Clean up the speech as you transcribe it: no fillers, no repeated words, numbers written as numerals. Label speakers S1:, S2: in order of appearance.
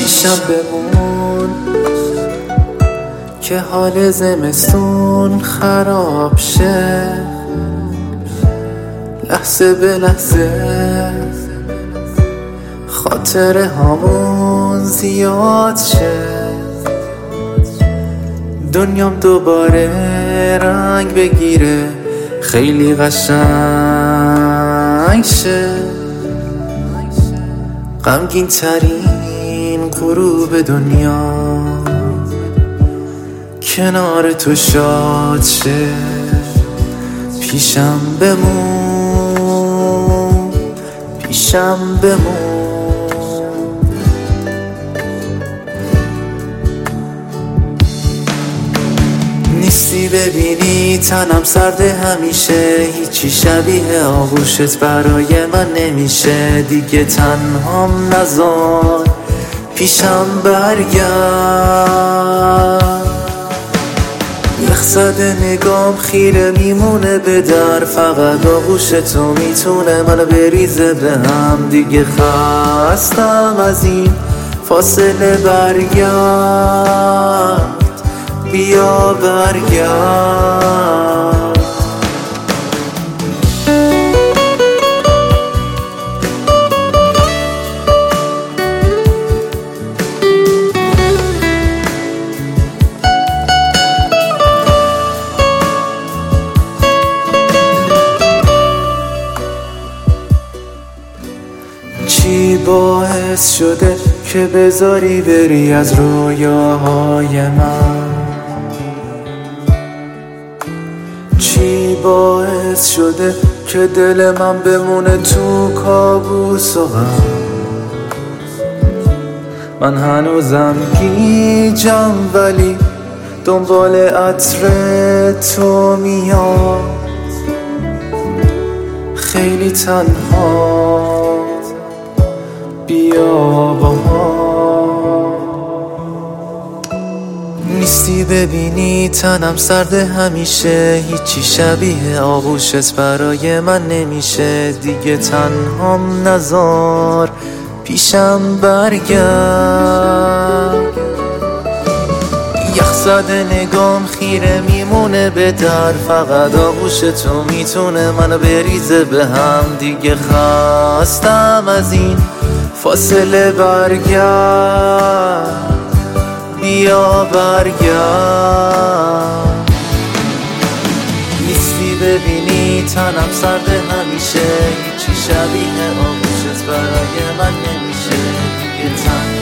S1: پیشم بمون که حال زمستون خراب شه، لحظه به لحظه خاطره هامون زیاد شه، دنیام دوباره رنگ بگیره، خیلی قشنگ شه، غمگین ترین غروب دنیا کنار تو شاد شه. پیشم بمون، پیشم بمون. نیستی ببینی تنم سرده همیشه، هیچی شبیه آغوشت برای من نمیشه، دیگه تنهام نذار پیشم برگرد. یخ زده نگام خیره میمونه به در، فقط آغوش تو میتونه منو بریزه به هم، دیگه خستم از این فاصله، برگرد بیا برگرد. چی باعث شده که بذاری بری از رویاهای من؟ چی باعث شده که دل من بمونه تو کابوس و غم؟ من هنوزم گیجم ولی دنبال عطر تو میام، خیلی تنها بیا با ما. نیستی ببینی تنم سرده همیشه، هیچی شبیه آغوشت برای من نمیشه، دیگه تنهام نذار پیشم برگرد. یخ زده نگام خیره میمونه به در، فقط آغوش تو میتونه منو بریزه به هم، دیگه خستم از این فاصله، برگرد بیا برگرد. نیستی ببینی تنم سرده همیشه، هیچی شبیه آغوشت برای من نمیشه، دیگه